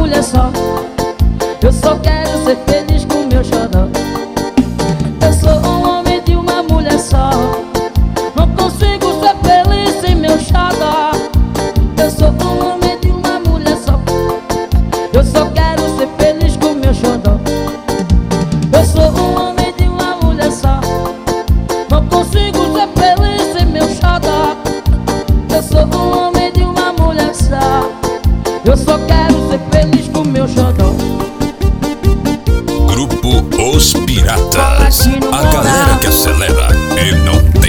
mulher só. Eu só quero ser feliz com meu xodó. Eu sou um homem de uma mulher só. Não consigo ser feliz sem meu xodó. Eu sou um homem de uma mulher só. Eu só quero ser feliz com meu xodó. Eu sou um homem de uma mulher só. Não consigo ser feliz sem meu xodó. Eu sou um homem de uma mulher só. Eu só quero ser feliz com meu xodó. Grupo Os Piratas, a galera que acelera e não tem